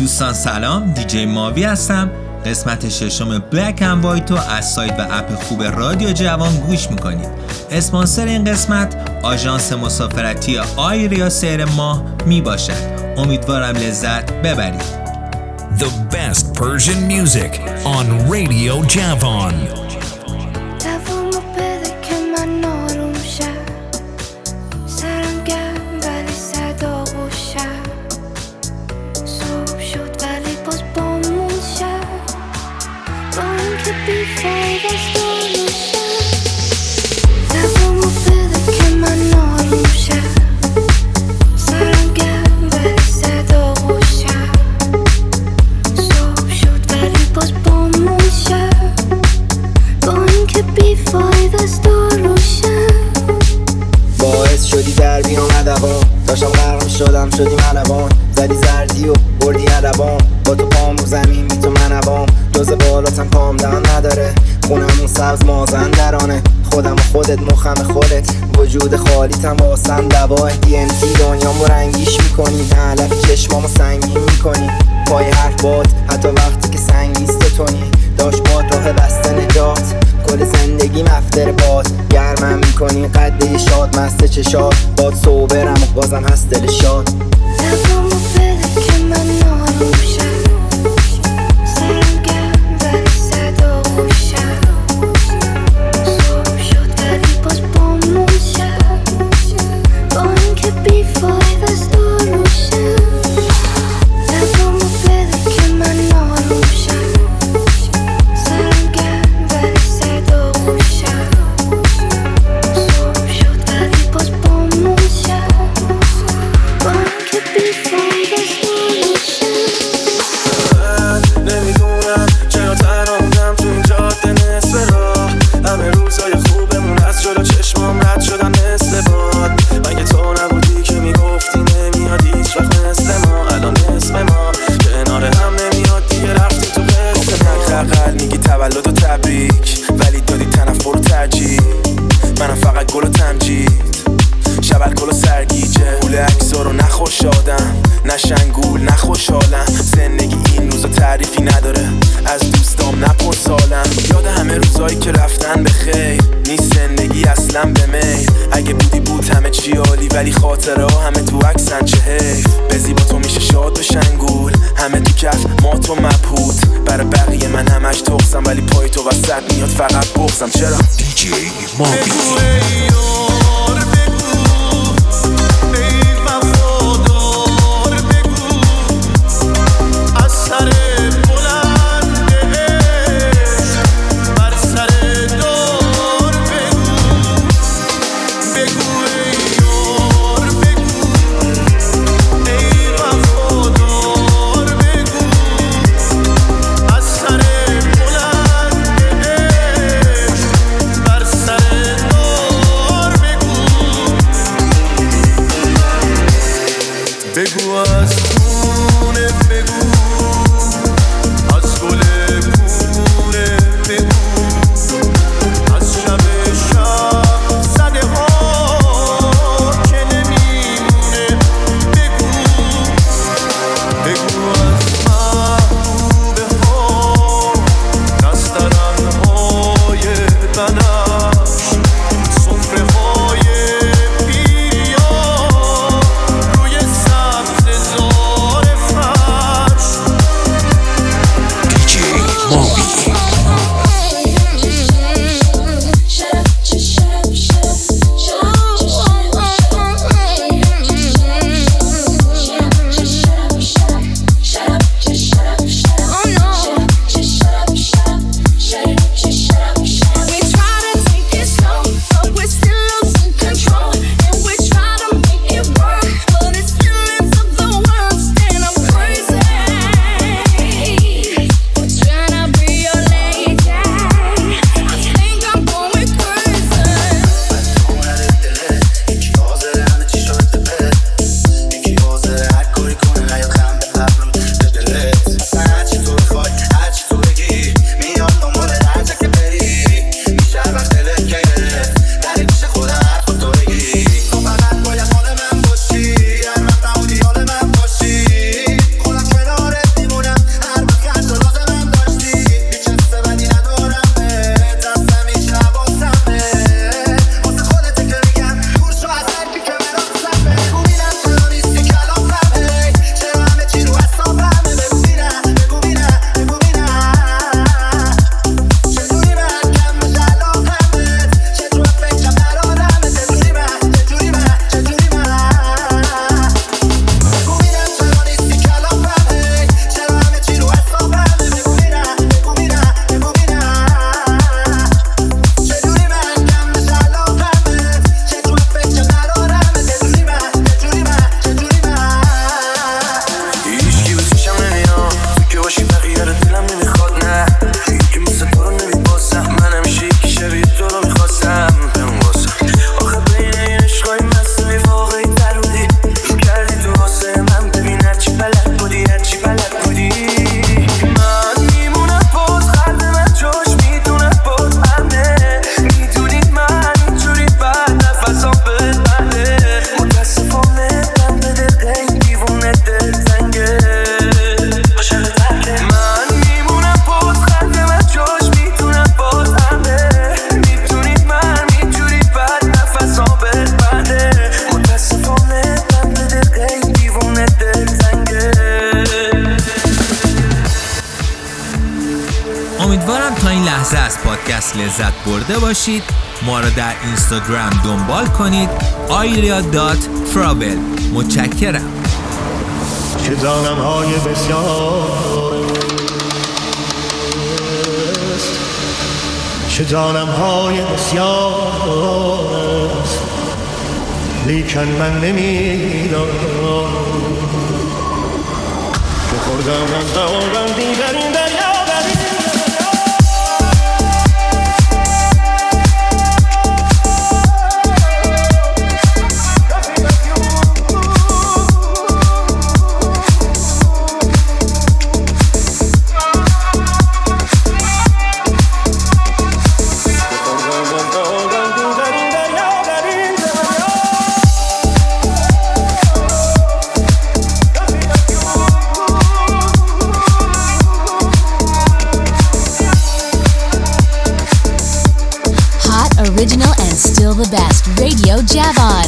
دوستان سلام، دیجی ماوی هستم. قسمت ششم بلک اند وایت رو از سایت و اپ خوب رادیو جوان گوش میکنید. اسپانسر این قسمت آژانس مسافرتی آیریا سیر ماه میباشد. امیدوارم لذت ببرید. The best Persian music on Radio Javan. شدی منوان زدی زردی و بردی عربام با تو پام رو زمین بی تو منوام جز بالاتم پام دهن نداره خونمون سبز مازن درانه خودم و خودت مخم خودت وجود خالیتم واسم دواه DMT دنیامو رنگیش میکنی علف چشمامو سنگین میکنی پای حرف باد حتی وقتی که سنگیست تونی داشت باد راه بسته نجات کل زندگی مفتر باد گرمم میکنی قده شاد مست چشاد باد صوبرم و بازم هست دل شاد دفعمو بده که من ناروشم سرم گرم ولی صدا خوشم صبح شد ولی باز بامون شد با اینکه بیفاید از داروشم دفعمو بده که من ناروشم سرم گرم ولی صدا خوشم صبح شد ولی باز بامون شد با اینکه بیفاید از داروشم نمیدونم چرا تنها موندم تو این جاده نصف راه همه روزای خوبمون از جلو چشمام رد شدن مثل باد مگه تو نبودی که میگفتی نمیاد هیچ وقت مثل ما الان اسم ما کنار هم نمیاد دیگه رفتی تو قصه ما خرقل میگی تولد و تبریک ولی دادی تنفر و ترجیح منم فقط گل و تمجید شبل کل و سرگیجه گول اکسا رو نخوش آدم نشنگول نخوشحالم زندگی این روزا تعریفی نداره از دوستام نپرسالم یاد همه روزایی که رفتن به خیر نیست زندگی اصلا به میل اگه بودی بود همه چی عالی ولی خاطره ها همه تو عکسن چه حیف بزی با تو میشه شاد و شنگول همه تو کف ما تو مبهوت برای بقیه من همش تخصم ولی پای تو وسط میاد فقط بغزم چرا DJ Moby. بر سر دور امیدوارم تا این لحظه از پادکست لذت برده باشید. ما را در اینستاگرام دنبال کنید airia.travel. متشکرم. چه دانم‌های بسیار چه دانم‌های بسیار است، لیکن من نمی‌دانم که خوردم از دورندی در این دریا. Original and still the best. Radio Javon.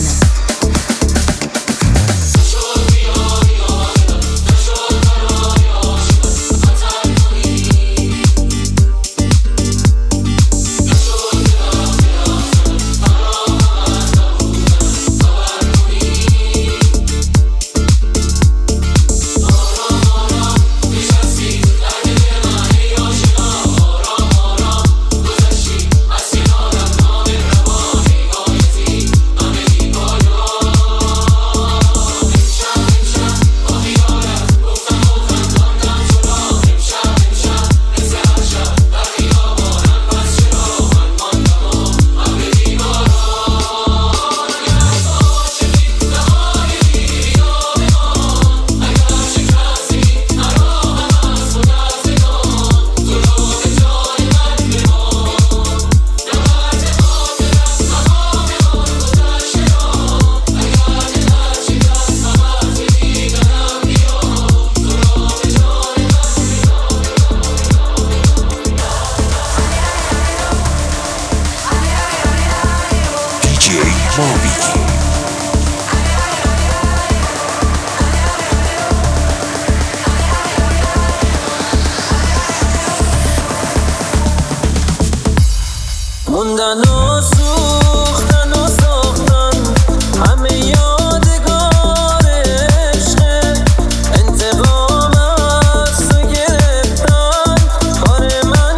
موندن و سوختن و ساختن همه یادگار عشق، انتقام از تو گرفتن کار من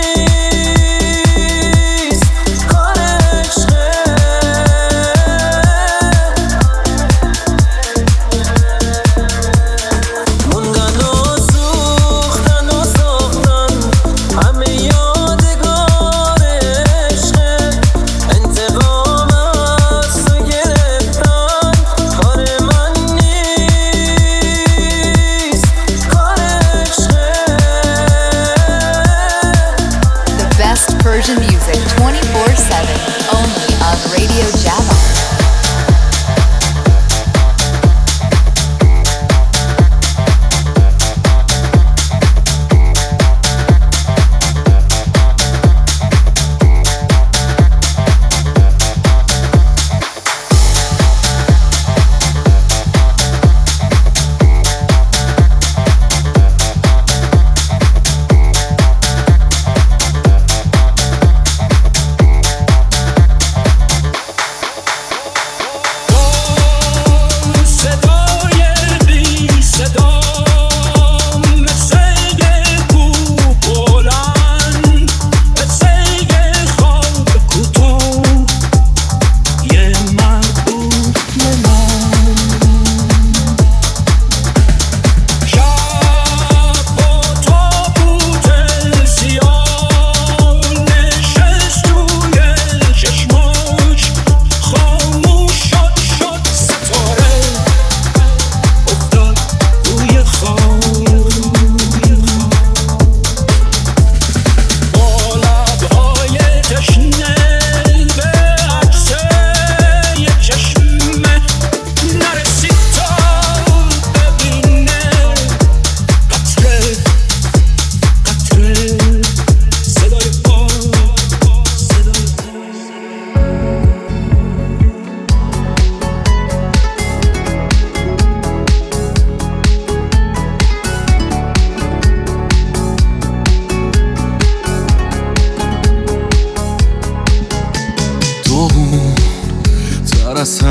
نیست، کار عشقه. موندن و سوختن و ساختن همه یادگار انتقام از تو گرفتن کار من نیست، کار عشقه. The best Persian music 24/7. Only on Radio Javon.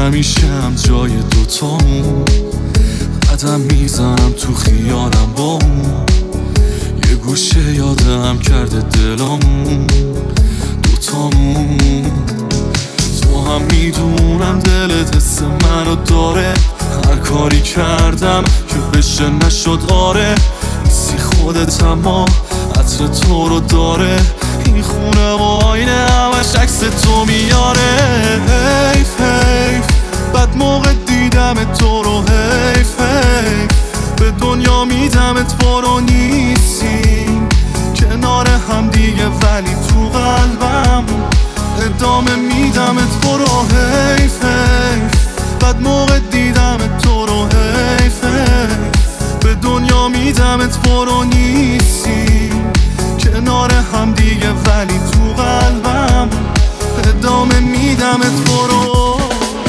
همیشم جای دوتامون، قدم میزنم تو خیالم با اون، یه گوشه یادم کرده دلامون دوتامون. تو هم میدونم دلت حس منو داره، هر کاری کردم که بشه نشد آره. نیستی خودت اما عطر تو رو داره، این خونه و آینه همش عکس تو میاره. حیف حیف بد موقع دیدم تو رو، حیف حیف به دنیا میدمت برو نیستیم کنار هم دیگه، ولی تو قلبم ادامه میدمت برو. حیف حیف بد موقع دیدم تو رو، حیف حیف به دنیا میدمت برو نیستیم کنار هم دیگه، ولی تو قلبم ادامه میدمت برو.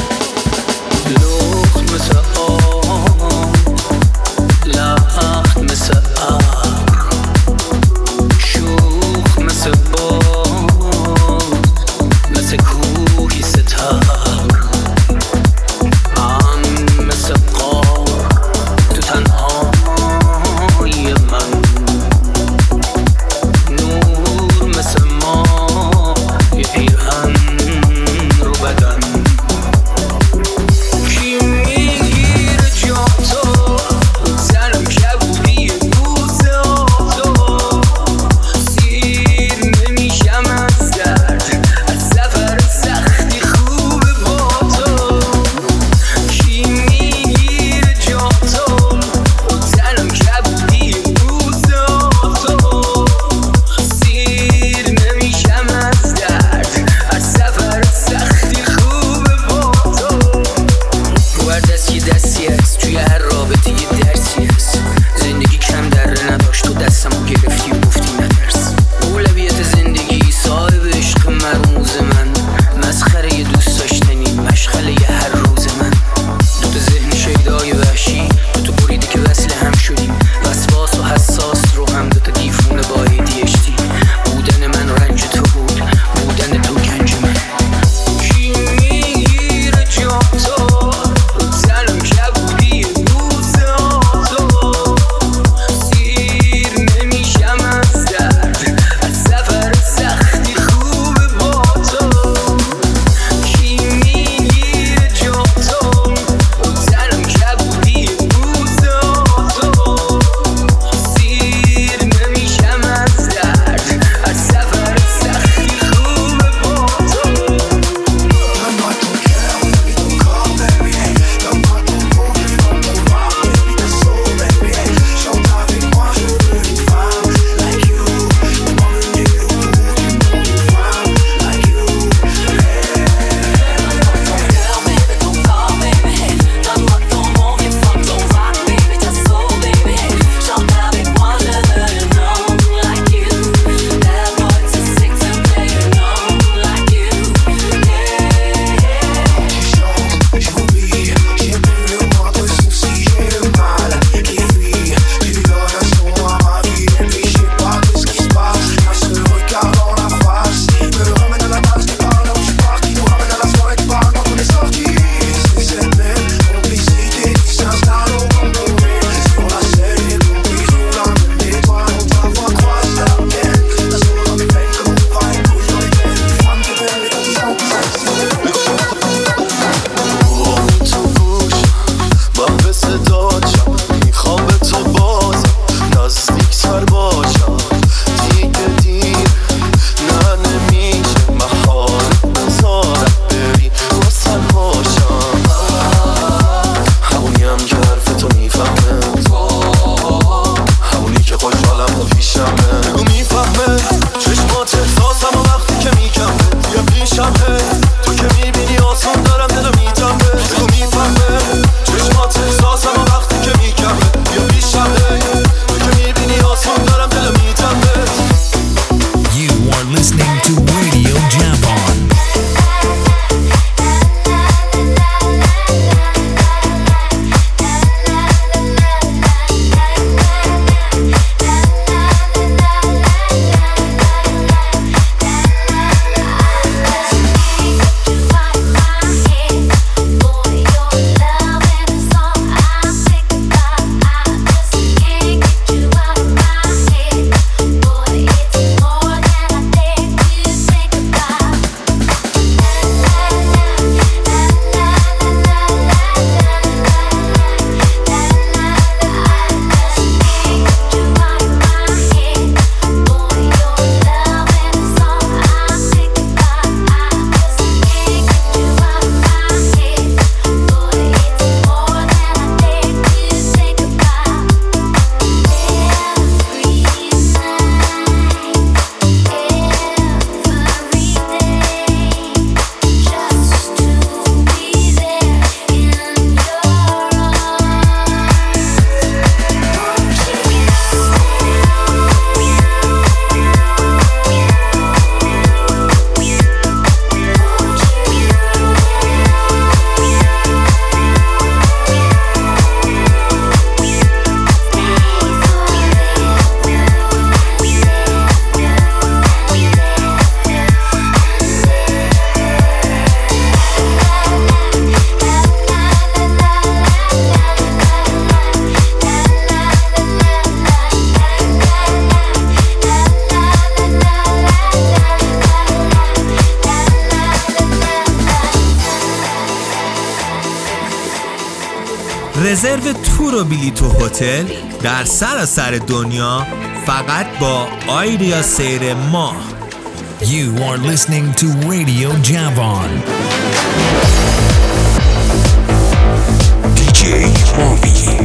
لخت مثل آب، لخت مثل ابر، شوخ مثل باد، مثل کوهی ستر، من مثل قار تو تنهای من، رزرو تور و بلیط و هتل در سراسر دنیا فقط با آیریا سیر ماه. You are listening to Radio Javon. DJ Movi.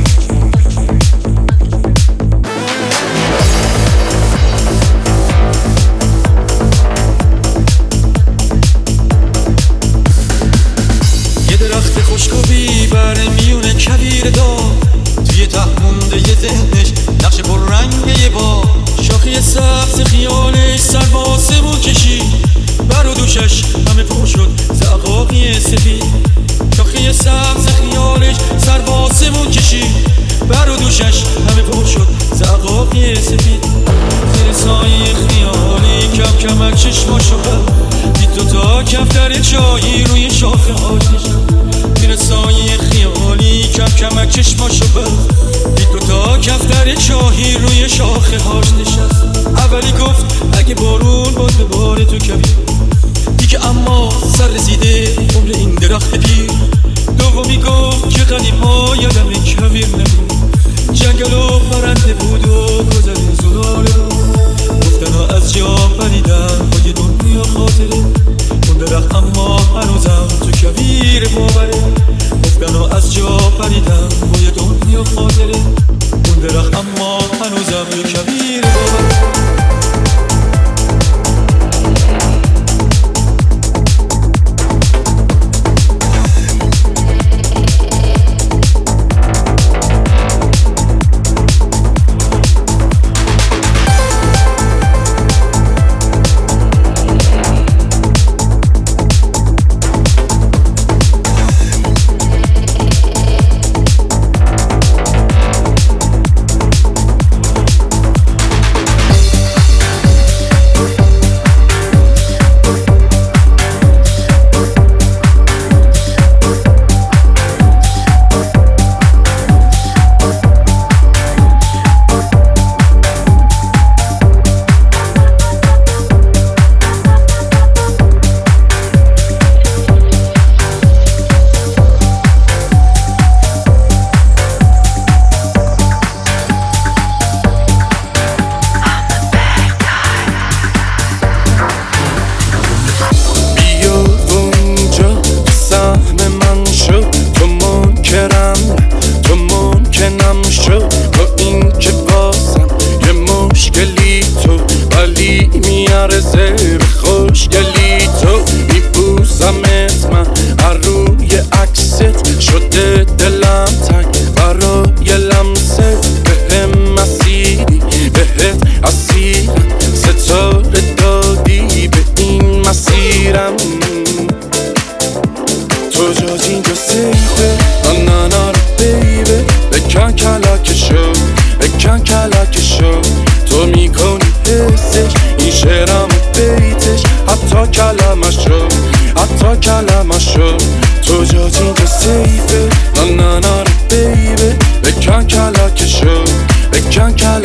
یه درخت خوشگویی بر میونه کویر دار، توی ته مونده یه ذهنش نقش پررنگ یه بار، شاخی سبز خیالش سر با آسمون کشید، بر و دوشش همه پر شد زعقاقی سفید. شاخی سبز خیالش سر با آسمون کشید، بر و دوشش همه پر شد زعقاقی سفید. زیر سایه خیالی کم کم از چشماشو دید دوتا کفتر چایی روی شاخه هاش نشد. زیر سایه خیالی کم کم از چشماشو دید دوتا کفتر چایی روی شاخه هاش نشست. اولی گفت اگه بارون باد به باره تو کویر، دیگه اما سر رسیده عمر این درخت پیر. دومی گفت که قدیما یادم کویر نمید، جنگل و پرنده بود و گذر زلاله رو گفتن از جا پریدن با یه دنیا خاطره. اون درخت اما هنوزم تو کویر باوره، گفتن از جا پریدن با یه دنیا خاطره. اون درخت اما هنوزم تو کویر باوره. Can't